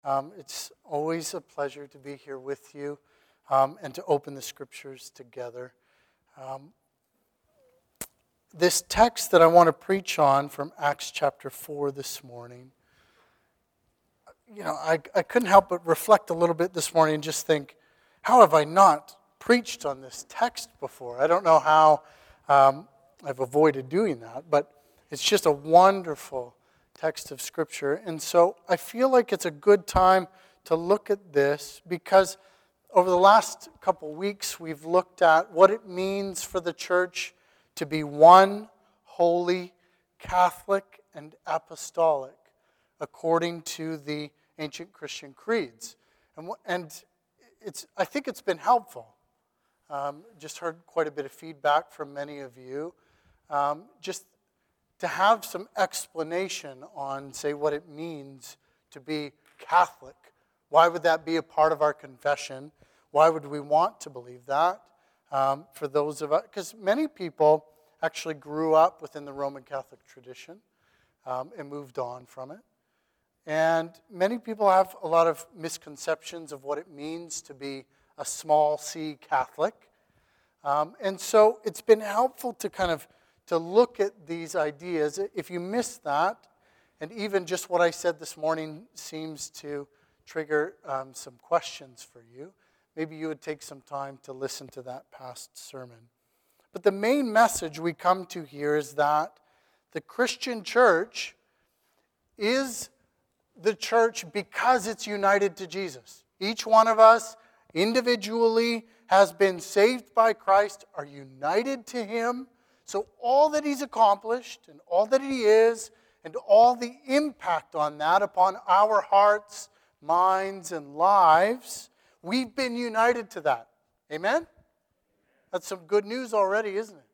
It's always a pleasure to be here with you and to open the scriptures together. This text that I want to preach on from Acts chapter 4 this morning, I couldn't help but reflect a little bit this morning and just think, how have I not preached on this text before? I don't know how I've avoided doing that, but it's just a wonderful text of Scripture. And so I feel like it's a good time to look at this because over the last couple weeks we've looked at what it means for the church to be one, holy, Catholic, and apostolic according to the ancient Christian creeds. And I think it's been helpful. Just heard quite a bit of feedback from many of you. Just to have some explanation on, say, what it means to be Catholic. Why would that be a part of our confession? Why would we want to believe that? For those of us, because many people actually grew up within the Roman Catholic tradition and moved on from it. And many people have a lot of misconceptions of what it means to be a small c Catholic. And so it's been helpful to look at these ideas. If you missed that, and even just what I said this morning seems to trigger some questions for you, maybe you would take some time to listen to that past sermon. But the main message we come to here is that the Christian church is the church because it's united to Jesus. Each one of us individually has been saved by Christ, are united to Him. So all that He's accomplished and all that He is and all the impact on that upon our hearts, minds, and lives, we've been united to that. Amen? That's some good news already, isn't it?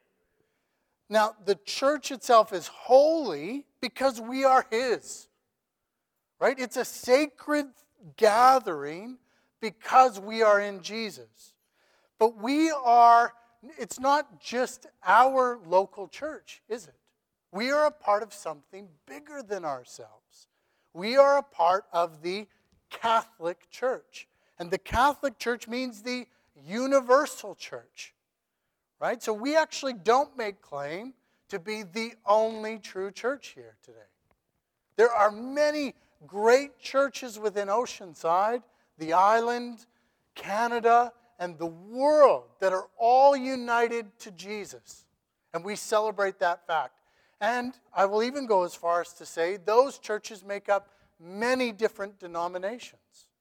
Now, the church itself is holy because we are His. Right? It's a sacred gathering because we are in Jesus. But it's not just our local church, is it? We are a part of something bigger than ourselves. We are a part of the Catholic Church. And the Catholic Church means the universal church. Right? So we actually don't make claim to be the only true church here today. There are many great churches within Oceanside, the island, Canada, and the world that are all united to Jesus. And we celebrate that fact. And I will even go as far as to say those churches make up many different denominations.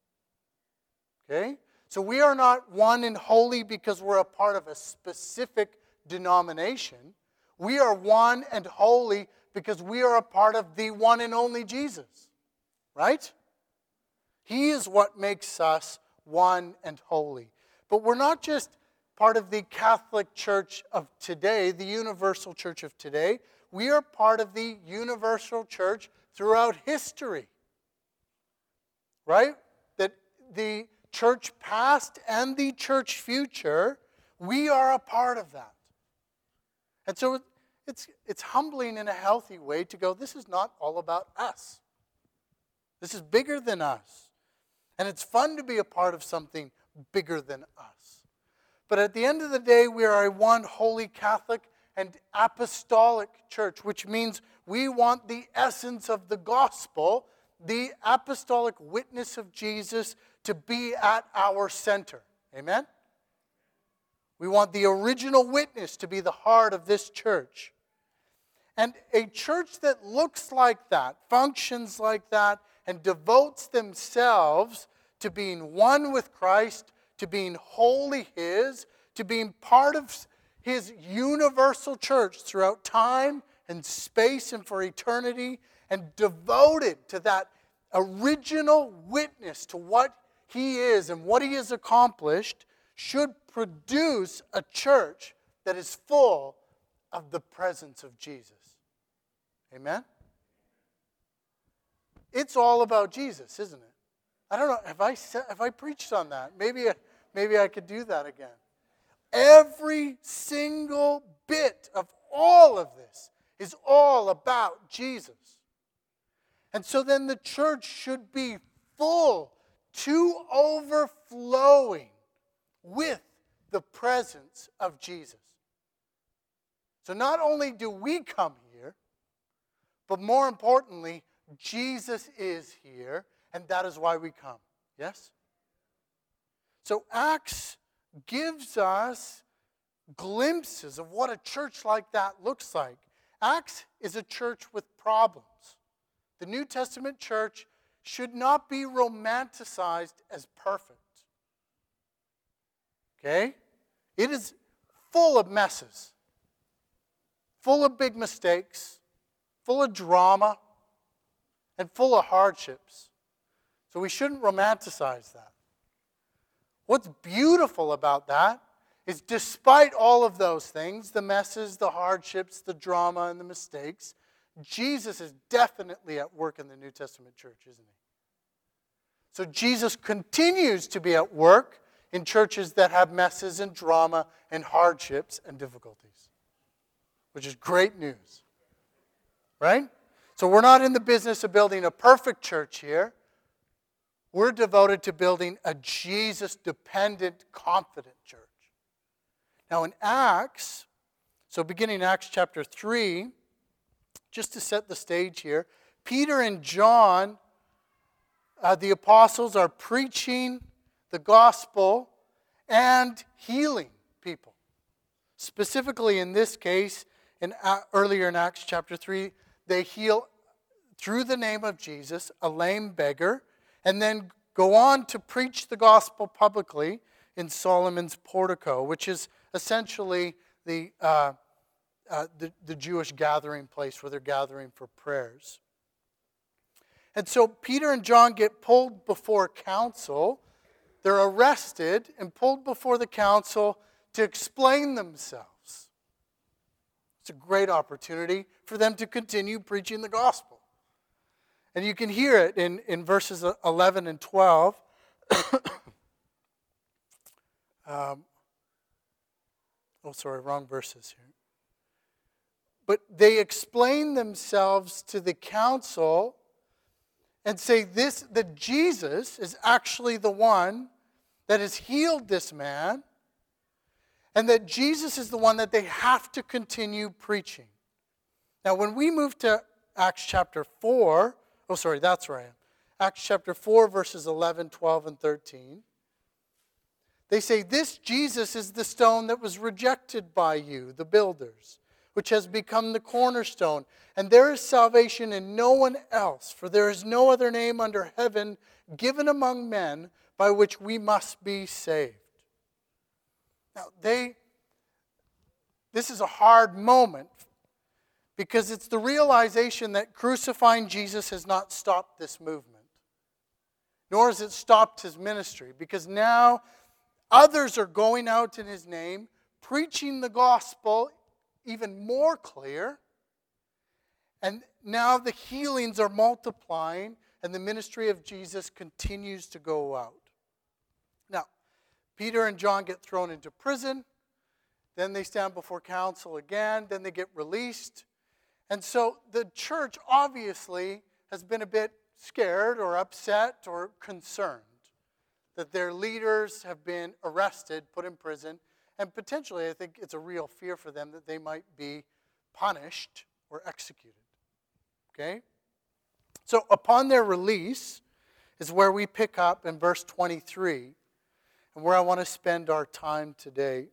Okay? So we are not one and holy because we're a part of a specific denomination. We are one and holy because we are a part of the one and only Jesus. Right? He is what makes us one and holy. But we're not just part of the Catholic Church of today, the universal church of today. We are part of the universal church throughout history. Right? That the church past and the church future, we are a part of that. And so it's humbling in a healthy way to go, this is not all about us. This is bigger than us. And it's fun to be a part of something bigger than us. But at the end of the day, we are a one holy Catholic and apostolic church, which means we want the essence of the gospel, the apostolic witness of Jesus, to be at our center. Amen? We want the original witness to be the heart of this church. And a church that looks like that, functions like that, and devotes themselves to being one with Christ, to being wholly His, to being part of His universal church throughout time and space and for eternity, and devoted to that original witness to what He is and what He has accomplished, should produce a church that is full of the presence of Jesus. Amen? It's all about Jesus, isn't it? I don't know, have I preached on that? Maybe I could do that again. Every single bit of all of this is all about Jesus. And so then the church should be full to overflowing with the presence of Jesus. So not only do we come here, but more importantly, Jesus is here, and that is why we come. Yes? So Acts gives us glimpses of what a church like that looks like. Acts is a church with problems. The New Testament church should not be romanticized as perfect. Okay? It is full of messes, full of big mistakes, full of drama, and full of hardships. So we shouldn't romanticize that. What's beautiful about that is despite all of those things, the messes, the hardships, the drama, and the mistakes, Jesus is definitely at work in the New Testament church, isn't he? So Jesus continues to be at work in churches that have messes and drama and hardships and difficulties, which is great news, right? So we're not in the business of building a perfect church here. We're devoted to building a Jesus-dependent, confident church. Now in Acts, so beginning Acts chapter 3, just to set the stage here, Peter and John, the apostles, are preaching the gospel and healing people. Specifically in this case, earlier in Acts chapter 3, they heal through the name of Jesus a lame beggar, and then go on to preach the gospel publicly in Solomon's portico, which is essentially the Jewish gathering place where they're gathering for prayers. And so Peter and John get pulled before council. They're arrested and pulled before the council to explain themselves. It's a great opportunity for them to continue preaching the gospel. And you can hear it in verses 11 and 12. Wrong verses here. But they explain themselves to the council and say that Jesus is actually the one that has healed this man, and that Jesus is the one that they have to continue preaching. Now, when we move to Acts chapter 4, that's where I am. Acts chapter 4, verses 11, 12, and 13. They say, "This Jesus is the stone that was rejected by you, the builders, which has become the cornerstone. And there is salvation in no one else, for there is no other name under heaven given among men by which we must be saved." Now, this is a hard moment because it's the realization that crucifying Jesus has not stopped this movement, nor has it stopped his ministry, because now others are going out in his name, preaching the gospel even more clear, and now the healings are multiplying, and the ministry of Jesus continues to go out. Now, Peter and John get thrown into prison, then they stand before council again, then they get released. And so the church obviously has been a bit scared or upset or concerned that their leaders have been arrested, put in prison, and potentially I think it's a real fear for them that they might be punished or executed. Okay? So upon their release is where we pick up in verse 23, and where I want to spend our time today.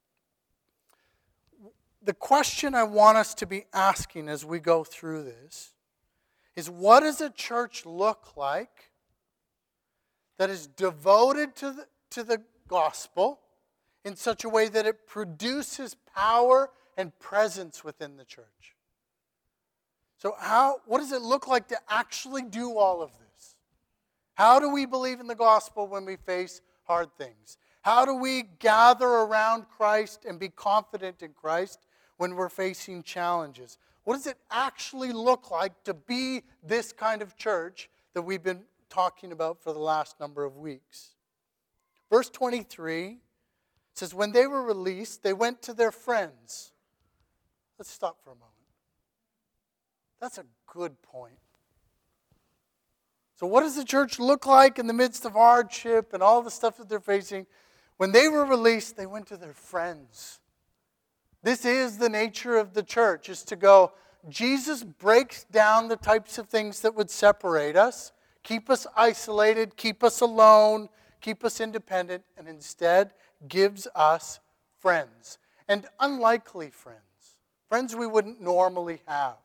The question I want us to be asking as we go through this is, what does a church look like that is devoted to the gospel in such a way that it produces power and presence within the church? So what does it look like to actually do all of this? How do we believe in the gospel when we face hard things? How do we gather around Christ and be confident in Christ when we're facing challenges? What does it actually look like to be this kind of church that we've been talking about for the last number of weeks? Verse 23 says, when they were released, they went to their friends. Let's stop for a moment. That's a good point. So what does the church look like in the midst of hardship and all the stuff that they're facing? When they were released, they went to their friends. This is the nature of the church, is to go, Jesus breaks down the types of things that would separate us, keep us isolated, keep us alone, keep us independent, and instead gives us friends. And unlikely friends. Friends we wouldn't normally have.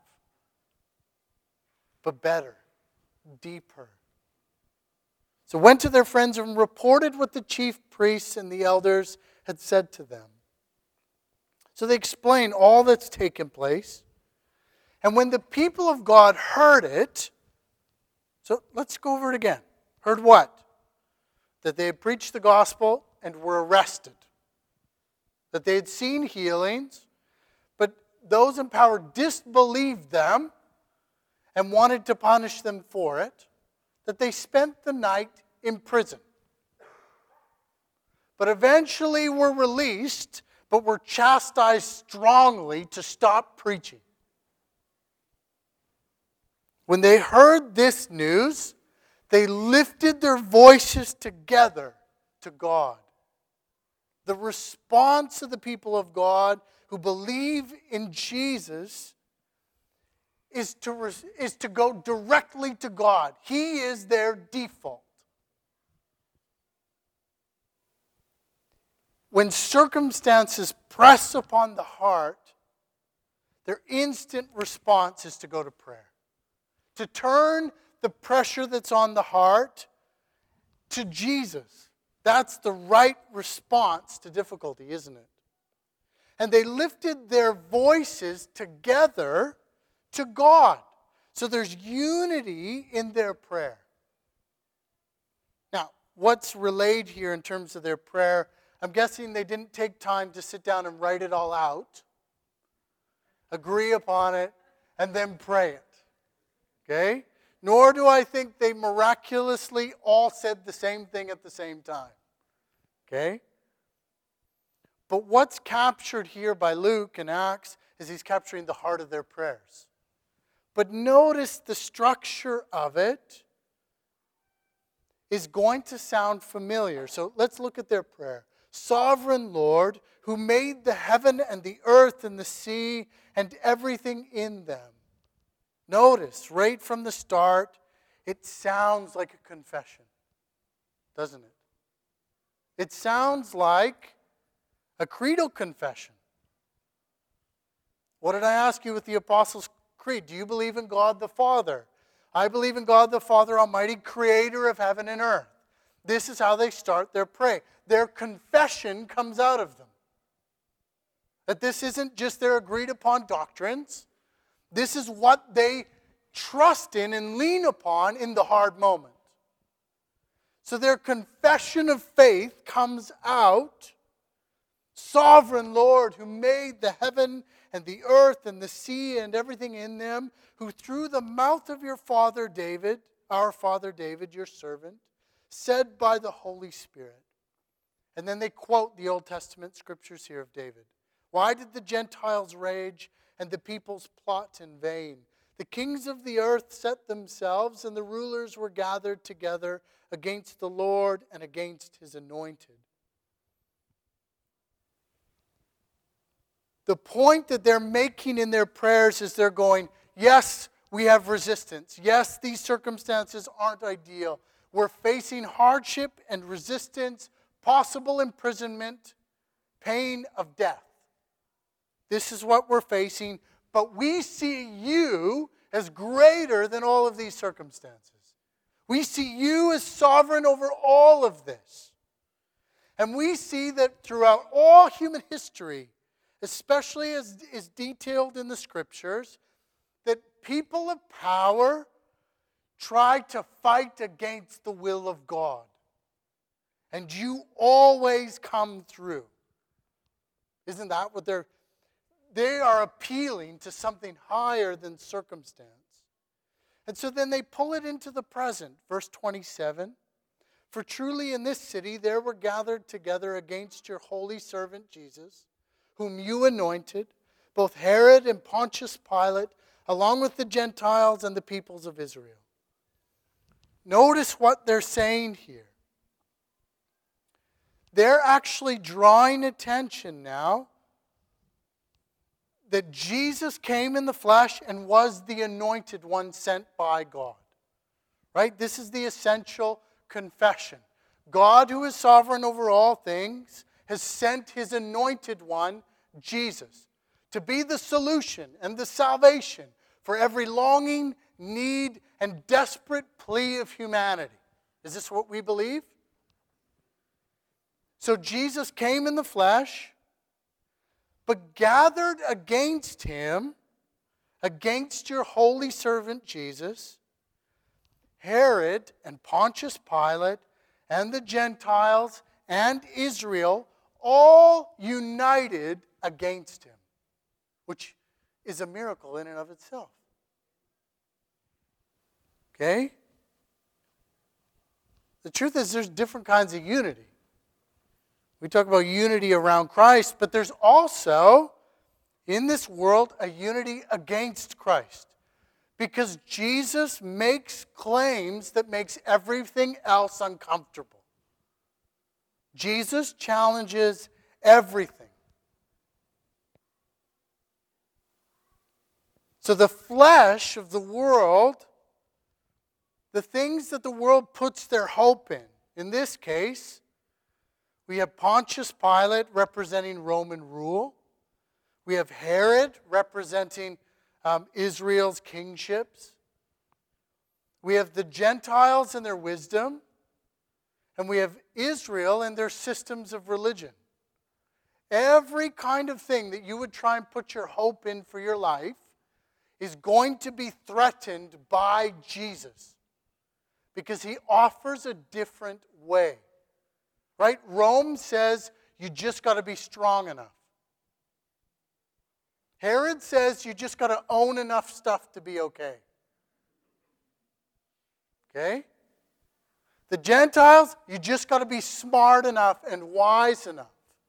But better, deeper. So went to their friends and reported what the chief priests and the elders had said to them. So they explained all that's taken place. And when the people of God heard it, so let's go over it again. Heard what? That they had preached the gospel and were arrested. That they had seen healings, but those in power disbelieved them and wanted to punish them for it. That they spent the night in prison. But eventually were released, but were chastised strongly to stop preaching. When they heard this news, they lifted their voices together to God. The response of the people of God who believe in Jesus is to go directly to God. He is their default. When circumstances press upon the heart, their instant response is to go to prayer. To turn the pressure that's on the heart to Jesus. That's the right response to difficulty, isn't it? And they lifted their voices together to God. So there's unity in their prayer. Now, what's relayed here in terms of their prayer, I'm guessing they didn't take time to sit down and write it all out, agree upon it, and then pray it. Okay? Nor do I think they miraculously all said the same thing at the same time. Okay? But what's captured here by Luke in Acts is he's capturing the heart of their prayers. But notice the structure of it is going to sound familiar. So let's look at their prayer. Sovereign Lord, who made the heaven and the earth and the sea and everything in them. Notice, right from the start, it sounds like a confession, doesn't it? It sounds like a creedal confession. What did I ask you with the Apostles' Creed? Do you believe in God the Father? I believe in God the Father Almighty, creator of heaven and earth. This is how they start their prayer. Their confession comes out of them. That this isn't just their agreed upon doctrines. This is what they trust in and lean upon in the hard moment. So their confession of faith comes out. Sovereign Lord, who made the heaven and the earth and the sea and everything in them, who through the mouth of your father David, our father David, your servant, said by the Holy Spirit. And then they quote the Old Testament scriptures here of David. Why did the Gentiles rage and the peoples plot in vain? The kings of the earth set themselves, and the rulers were gathered together against the Lord and against his anointed. The point that they're making in their prayers is they're going, yes, we have resistance. Yes, these circumstances aren't ideal. We're facing hardship and resistance, possible imprisonment, pain of death. This is what we're facing, but we see you as greater than all of these circumstances. We see you as sovereign over all of this. And we see that throughout all human history, especially as is detailed in the scriptures, that people of power try to fight against the will of God. And you always come through. Isn't that what they are appealing to something higher than circumstance. And so then they pull it into the present. Verse 27, for truly in this city there were gathered together against your holy servant Jesus, whom you anointed, both Herod and Pontius Pilate, along with the Gentiles and the peoples of Israel. Notice what they're saying here. They're actually drawing attention now that Jesus came in the flesh and was the anointed one sent by God. Right? This is the essential confession. God, who is sovereign over all things, has sent his anointed one, Jesus, to be the solution and the salvation for every longing, need, and desperate plea of humanity. Is this what we believe? So Jesus came in the flesh, but gathered against him, against your holy servant Jesus, Herod and Pontius Pilate and the Gentiles and Israel, all united against him, which is a miracle in and of itself. Okay? The truth is there's different kinds of unity. We talk about unity around Christ, but there's also, in this world, a unity against Christ. Because Jesus makes claims that makes everything else uncomfortable. Jesus challenges everything. So the flesh of the world, the things that the world puts their hope in this case, we have Pontius Pilate representing Roman rule. We have Herod representing Israel's kingships. We have the Gentiles and their wisdom. And we have Israel and their systems of religion. Every kind of thing that you would try and put your hope in for your life is going to be threatened by Jesus. Because he offers a different way. Right? Rome says you just got to be strong enough. Herod says you just got to own enough stuff to be okay. Okay? The Gentiles, you just got to be smart enough and wise enough.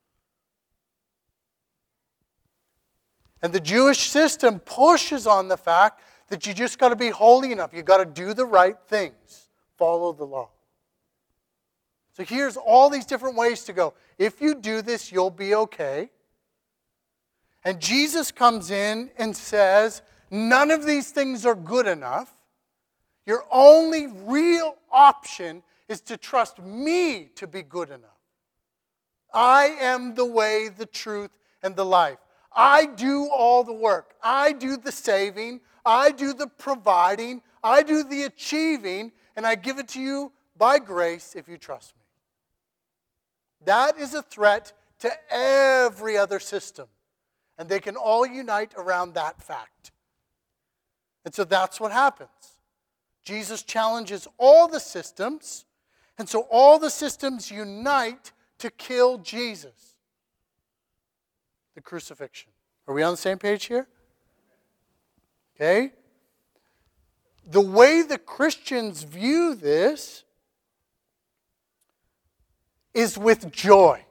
And the Jewish system pushes on the fact that you just got to be holy enough. You got to do the right things. Follow the law. So here's all these different ways to go. If you do this, you'll be okay. And Jesus comes in and says, none of these things are good enough. Your only real option is to trust me to be good enough. I am the way, the truth, and the life. I do all the work. I do the saving. I do the providing. I do the achieving. And I give it to you by grace if you trust me. That is a threat to every other system. And they can all unite around that fact. And so that's what happens. Jesus challenges all the systems, and so all the systems unite to kill Jesus. The crucifixion. Are we on the same page here? Okay? The way the Christians view this is with joy.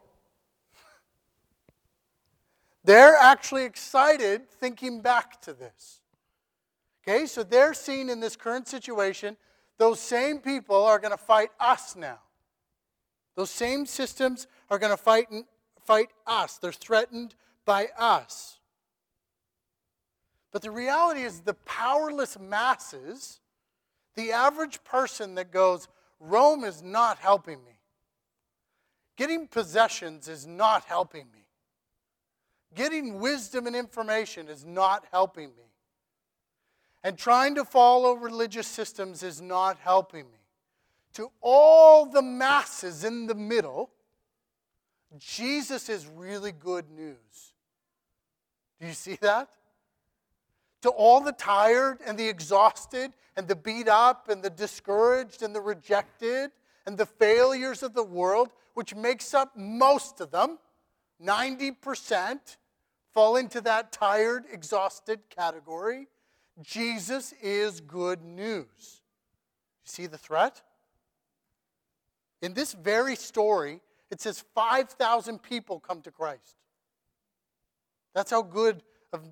They're actually excited thinking back to this. Okay, so they're seeing in this current situation, those same people are going to fight us now. Those same systems are going to fight us. They're threatened by us. But the reality is the powerless masses, the average person that goes, Rome is not helping me. Getting possessions is not helping me. Getting wisdom and information is not helping me. And trying to follow religious systems is not helping me. To all the masses in the middle, Jesus is really good news. Do you see that? To all the tired and the exhausted and the beat up and the discouraged and the rejected and the failures of the world, which makes up most of them, 90% fall into that tired, exhausted category. Jesus is good news. You see the threat? In this very story, it says 5,000 people come to Christ. That's how good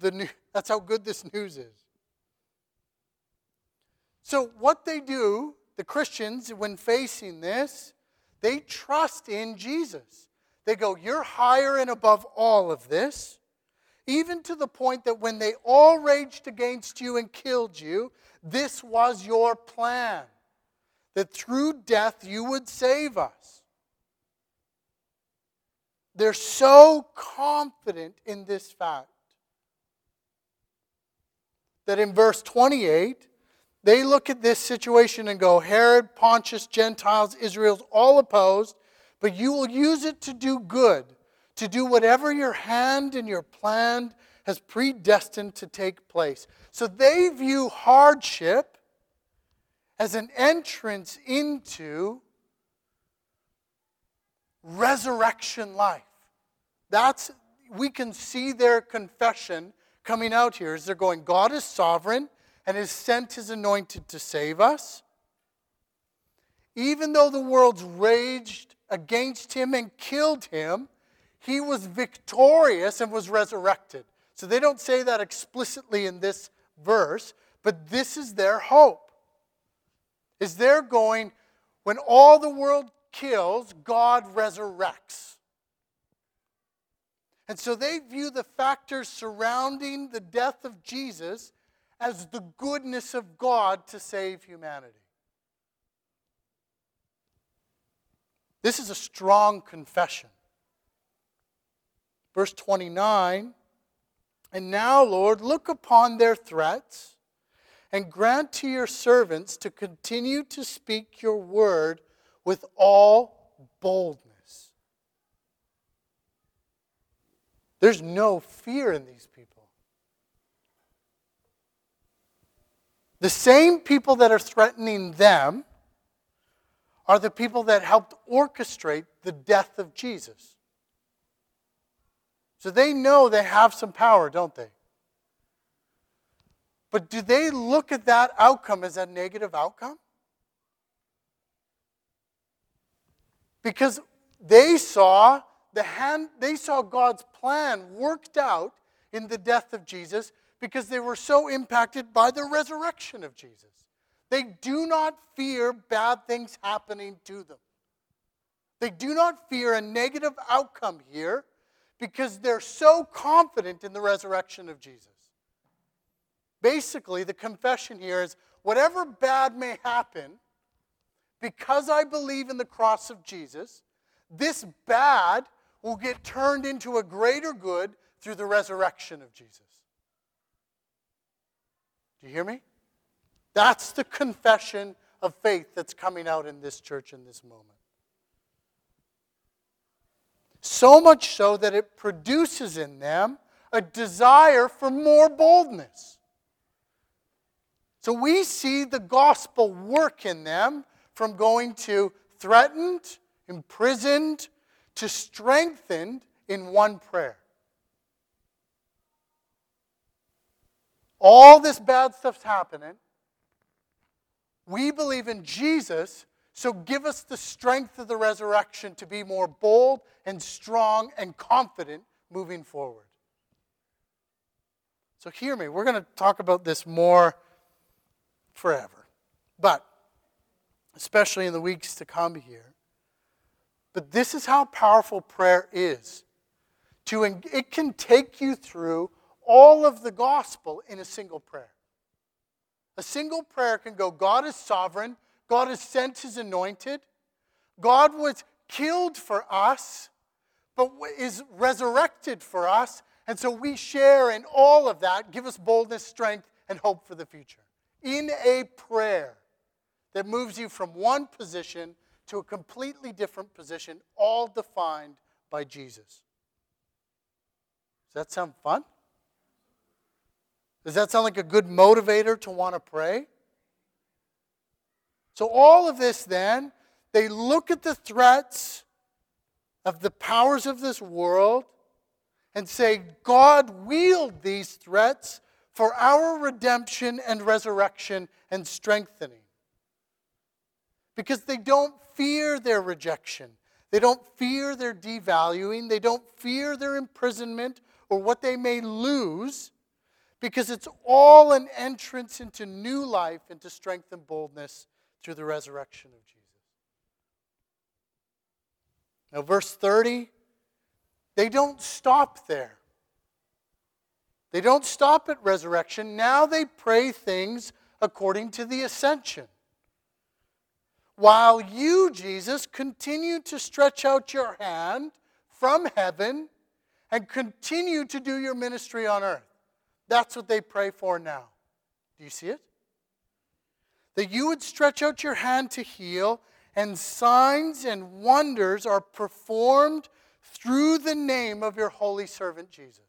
this news is. So what they do the Christians, when facing this, they trust in Jesus. They go, you're higher and above all of this, even to the point that when they all raged against you and killed you, this was your plan, that through death you would save us. They're so confident in this fact that in verse 28, they look at this situation and go, Herod, Pontius, Gentiles, Israel's all opposed, but you will use it to do good, to do whatever your hand and your plan has predestined to take place. So they view hardship as an entrance into resurrection life. We can see their confession coming out here as they're going, God is sovereign and has sent his anointed to save us. Even though the world's raged against him and killed him, he was victorious and was resurrected. So they don't say that explicitly in this verse, but this is their hope. Is they're going, when all the world kills, God resurrects. And so they view the factors surrounding the death of Jesus as the goodness of God to save humanity. This is a strong confession. Verse 29, and now, Lord, look upon their threats and grant to your servants to continue to speak your word with all boldness. There's no fear in these people. The same people that are threatening them are the people that helped orchestrate the death of Jesus. So they know they have some power, don't they? But do they look at that outcome as a negative outcome? Because they saw God's plan worked out in the death of Jesus because they were so impacted by the resurrection of Jesus. They do not fear bad things happening to them. They do not fear a negative outcome here because they're so confident in the resurrection of Jesus. Basically, the confession here is, whatever bad may happen, because I believe in the cross of Jesus, this bad will get turned into a greater good through the resurrection of Jesus. Do you hear me? That's the confession of faith that's coming out in this church in this moment. So much so that it produces in them a desire for more boldness. So we see the gospel work in them from going to threatened, imprisoned, to strengthened in one prayer. All this bad stuff's happening. We believe in Jesus, so give us the strength of the resurrection to be more bold and strong and confident moving forward. So hear me, we're going to talk about this more forever, but especially in the weeks to come here. But this is how powerful prayer is. It can take you through all of the gospel in a single prayer. A single prayer can go, God is sovereign, God has sent his anointed, God was killed for us, but is resurrected for us, and so we share in all of that, give us boldness, strength, and hope for the future. In a prayer that moves you from one position to a completely different position, all defined by Jesus. Does that sound fun? Does that sound like a good motivator to want to pray? So all of this then, they look at the threats of the powers of this world and say, God wield these threats for our redemption and resurrection and strengthening. Because they don't fear their rejection. They don't fear their devaluing. They don't fear their imprisonment or what they may lose, because it's all an entrance into new life, into strength and boldness through the resurrection of Jesus. Now, verse 30, they don't stop there. They don't stop at resurrection. Now they pray things according to the ascension. While you, Jesus, continue to stretch out your hand from heaven and continue to do your ministry on earth. That's what they pray for now. Do you see it? That you would stretch out your hand to heal, and signs and wonders are performed through the name of your holy servant Jesus.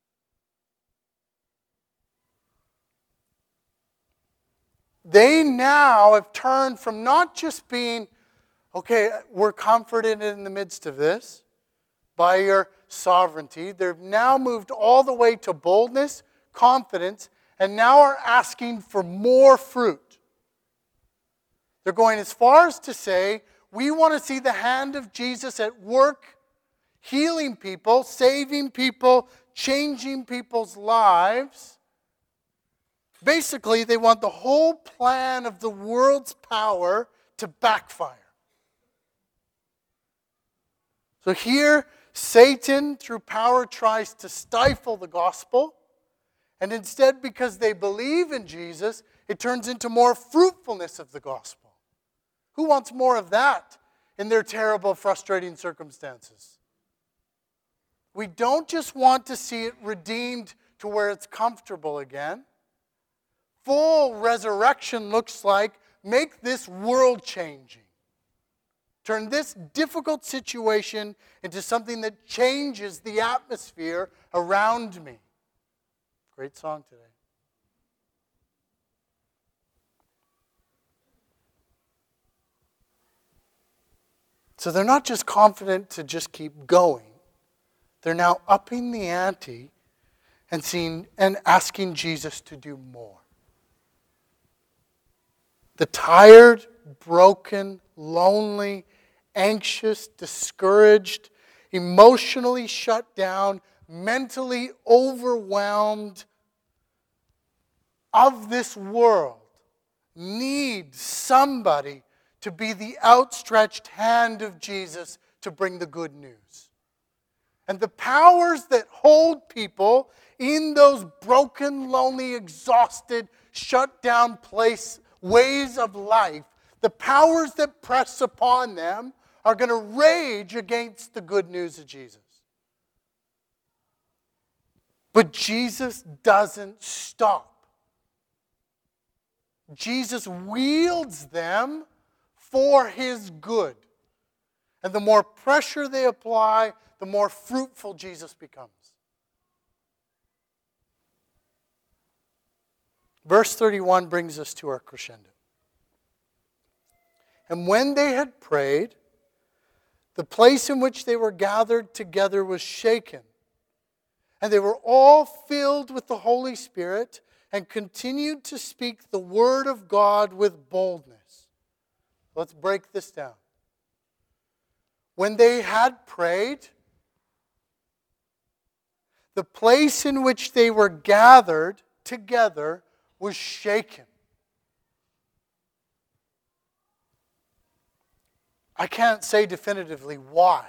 They now have turned from not just being, okay, we're comforted in the midst of this by your sovereignty. They've now moved all the way to boldness, confidence, and now are asking for more fruit. They're going as far as to say, we want to see the hand of Jesus at work, healing people, saving people, changing people's lives. Basically, they want the whole plan of the world's power to backfire. So here, Satan, through power, tries to stifle the gospel. And instead, because they believe in Jesus, it turns into more fruitfulness of the gospel. Who wants more of that in their terrible, frustrating circumstances? We don't just want to see it redeemed to where it's comfortable again. Full resurrection looks like make this world changing. Turn this difficult situation into something that changes the atmosphere around me. Great song today. So they're not just confident to just keep going. They're now upping the ante and asking Jesus to do more. The tired, broken, lonely, anxious, discouraged, emotionally shut down, mentally overwhelmed of this world need somebody to be the outstretched hand of Jesus to bring the good news. And the powers that hold people in those broken, lonely, exhausted, shut down ways of life, the powers that press upon them are going to rage against the good news of Jesus. But Jesus doesn't stop. Jesus wields them for his good. And the more pressure they apply, the more fruitful Jesus becomes. Verse 31 brings us to our crescendo. And when they had prayed, the place in which they were gathered together was shaken. And they were all filled with the Holy Spirit and continued to speak the word of God with boldness. Let's break this down. When they had prayed, the place in which they were gathered together was shaken. I can't say definitively why.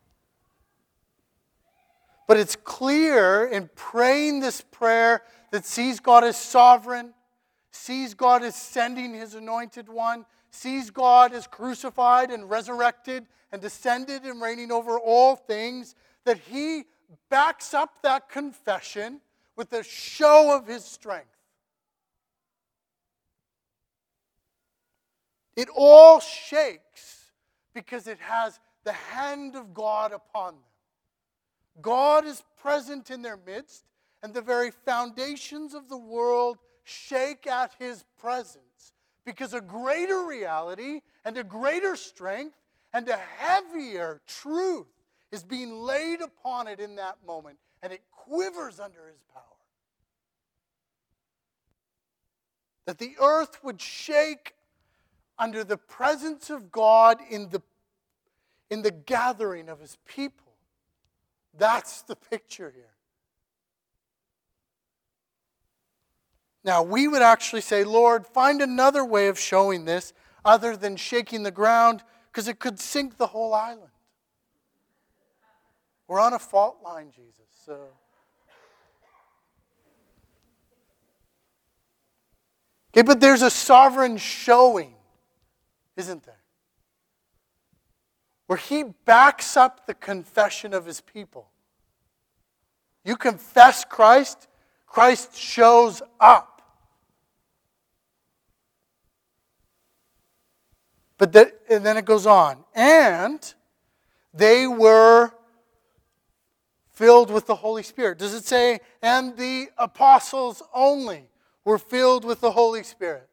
But it's clear in praying this prayer that sees God as sovereign, sees God as sending his anointed one, sees God as crucified and resurrected and descended and reigning over all things, that he backs up that confession with a show of his strength. It all shakes because it has the hand of God upon them. God is present in their midst, and the very foundations of the world shake at his presence because a greater reality and a greater strength and a heavier truth is being laid upon it in that moment, and it quivers under his power. That the earth would shake under the presence of God in the gathering of his people. That's the picture here. Now, we would actually say, Lord, find another way of showing this other than shaking the ground because it could sink the whole island. We're on a fault line, Jesus. So. Okay, but there's a sovereign showing, isn't there? Where he backs up the confession of his people. You confess Christ, Christ shows up. And then it goes on. And they were filled with the Holy Spirit. Does it say, and the apostles only were filled with the Holy Spirit?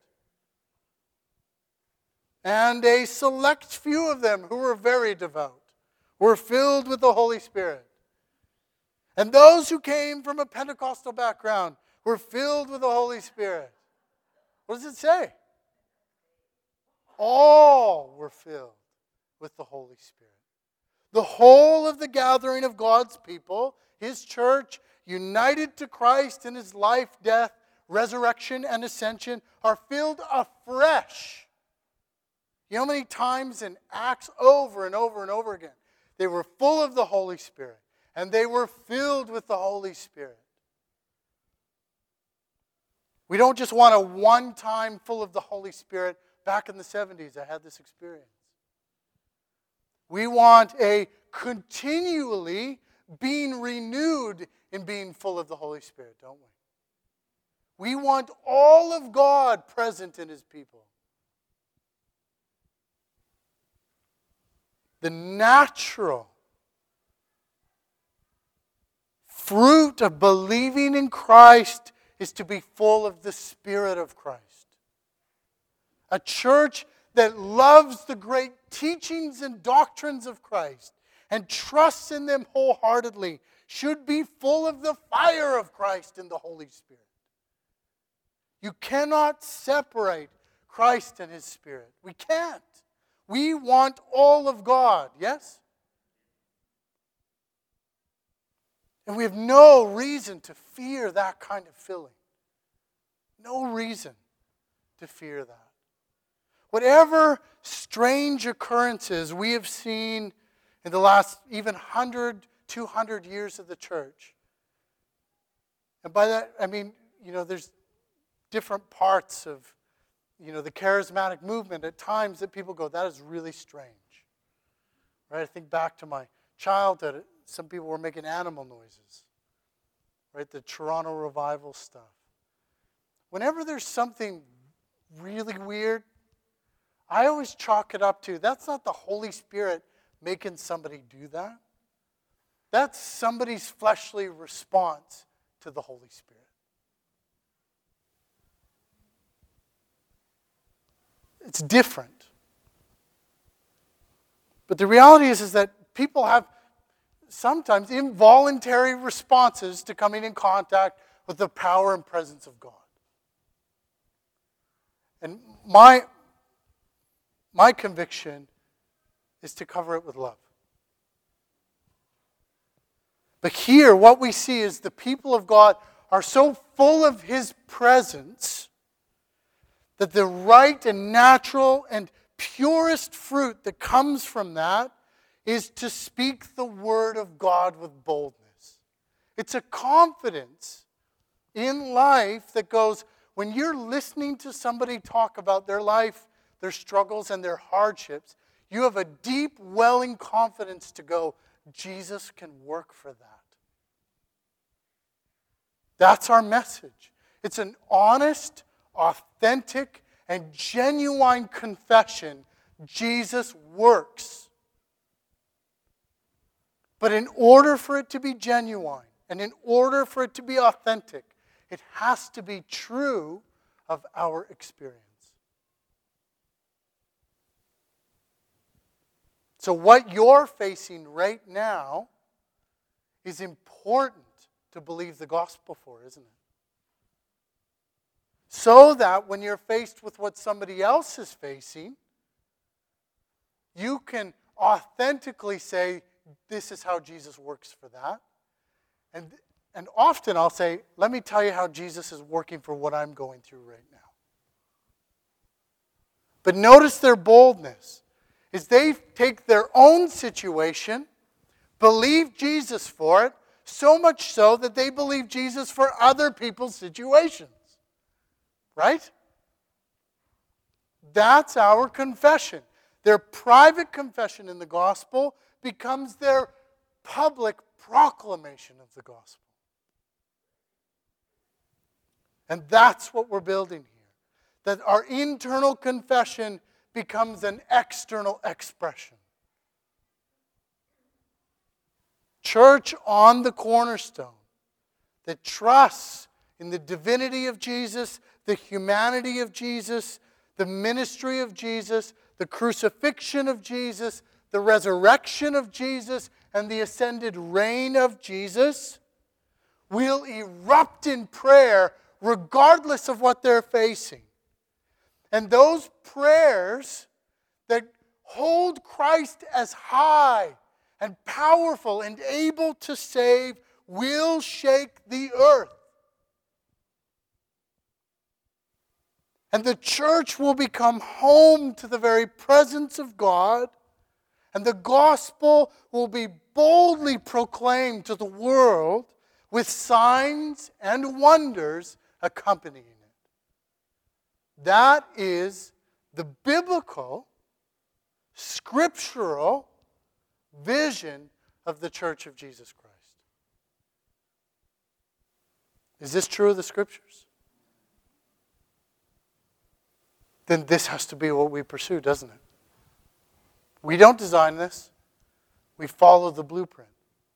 And a select few of them who were very devout were filled with the Holy Spirit. And those who came from a Pentecostal background were filled with the Holy Spirit. What does it say? All were filled with the Holy Spirit. The whole of the gathering of God's people, His church, united to Christ in His life, death, resurrection, and ascension, are filled afresh. You know how many times in Acts, over and over and over again, they were full of the Holy Spirit, and they were filled with the Holy Spirit. We don't just want a one-time full of the Holy Spirit. Back in the 70s, I had this experience. We want a continually being renewed in being full of the Holy Spirit, don't we? We want all of God present in His people. The natural fruit of believing in Christ is to be full of the Spirit of Christ. A church that loves the great teachings and doctrines of Christ and trusts in them wholeheartedly should be full of the fire of Christ and the Holy Spirit. You cannot separate Christ and His Spirit. We can't. We want all of God, yes? And we have no reason to fear that kind of filling. No reason to fear that. Whatever strange occurrences we have seen in the last even 100, 200 years of the church, and by that I mean, there's different parts of, the charismatic movement at times that people go, that is really strange. Right? I think back to my childhood, some people were making animal noises. Right? The Toronto revival stuff. Whenever there's something really weird, I always chalk it up to, that's not the Holy Spirit making somebody do that. That's somebody's fleshly response to the Holy Spirit. It's different. But the reality is that people have sometimes involuntary responses to coming in contact with the power and presence of God. And my conviction is to cover it with love. But here, what we see is the people of God are so full of His presence that the right and natural and purest fruit that comes from that is to speak the word of God with boldness. It's a confidence in life that goes, when you're listening to somebody talk about their life, their struggles, and their hardships, you have a deep welling confidence to go, Jesus can work for that. That's our message. It's an honest, authentic, and genuine confession. Jesus works. But in order for it to be genuine, and in order for it to be authentic, it has to be true of our experience. So what you're facing right now is important to believe the gospel for, isn't it? So that when you're faced with what somebody else is facing, you can authentically say, this is how Jesus works for that. And often I'll say, let me tell you how Jesus is working for what I'm going through right now. But notice their boldness is they take their own situation, believe Jesus for it, so much so that they believe Jesus for other people's situations. Right? That's our confession. Their private confession in the gospel becomes their public proclamation of the gospel. And that's what we're building here. That our internal confession becomes an external expression. Church on the cornerstone that trusts in the divinity of Jesus, the humanity of Jesus, the ministry of Jesus, the crucifixion of Jesus, the resurrection of Jesus, and the ascended reign of Jesus, will erupt in prayer regardless of what they're facing. And those prayers that hold Christ as high and powerful and able to save will shake the earth. And the church will become home to the very presence of God, and the gospel will be boldly proclaimed to the world with signs and wonders accompanying it. That is the biblical, scriptural vision of the Church of Jesus Christ. Is this true of the Scriptures? Then this has to be what we pursue, doesn't it? We don't design this. We follow the blueprint.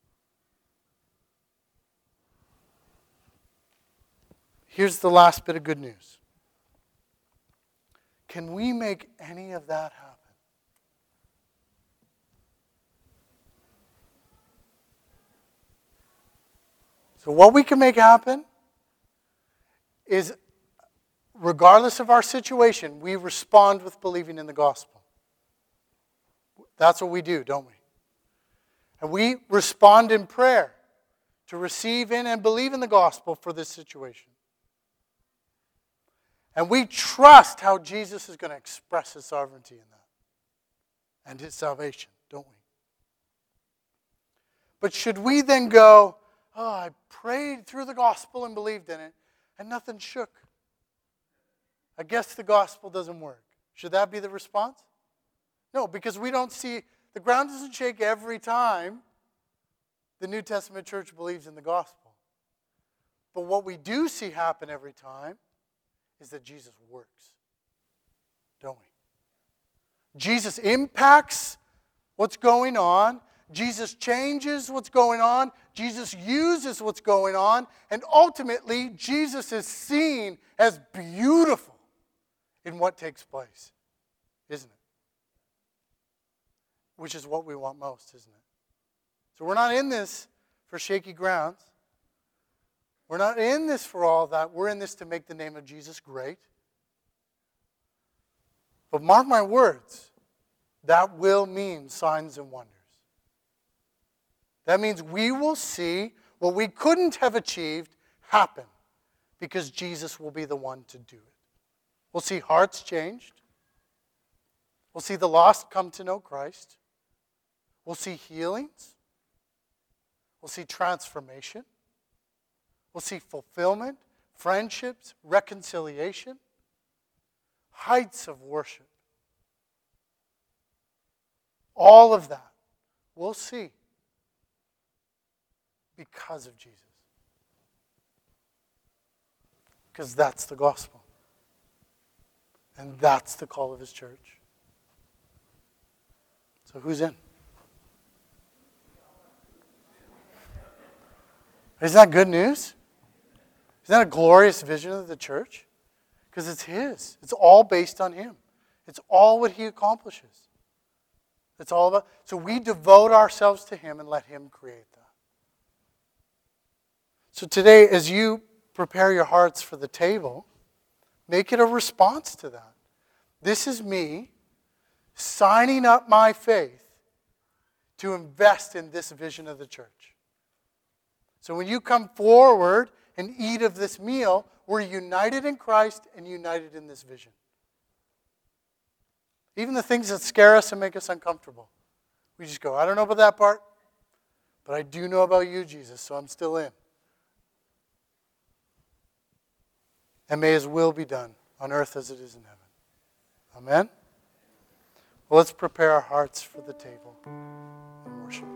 Here's the last bit of good news. Can we make any of that happen? So what we can make happen is, regardless of our situation, we respond with believing in the gospel. That's what we do, don't we? And we respond in prayer to receive in and believe in the gospel for this situation. And we trust how Jesus is going to express his sovereignty in that and his salvation, don't we? But should we then go, oh, I prayed through the gospel and believed in it, and nothing shook. I guess the gospel doesn't work. Should that be the response? No, because we don't see, the ground doesn't shake every time the New Testament church believes in the gospel. But what we do see happen every time is that Jesus works, don't we? Jesus impacts what's going on. Jesus changes what's going on. Jesus uses what's going on. And ultimately, Jesus is seen as beautiful in what takes place, isn't it? Which is what we want most, isn't it? So we're not in this for shaky grounds. We're not in this for all that. We're in this to make the name of Jesus great. But mark my words, that will mean signs and wonders. That means we will see what we couldn't have achieved happen because Jesus will be the one to do it. We'll see hearts changed. We'll see the lost come to know Christ. We'll see healings. We'll see transformation. We'll see fulfillment, friendships, reconciliation, heights of worship. All of that we'll see because of Jesus. Because that's the gospel. And that's the call of his church. So who's in? Isn't that good news? Isn't that a glorious vision of the church? Because it's his. It's all based on him. It's all what he accomplishes. It's all about. So we devote ourselves to him and let him create that. So today, as you prepare your hearts for the table, make it a response to that. This is me signing up my faith to invest in this vision of the church. So when you come forward and eat of this meal, we're united in Christ and united in this vision. Even the things that scare us and make us uncomfortable. We just go, I don't know about that part, but I do know about you, Jesus, so I'm still in. And may his will be done on earth as it is in heaven. Amen? Well, let's prepare our hearts for the table and worship.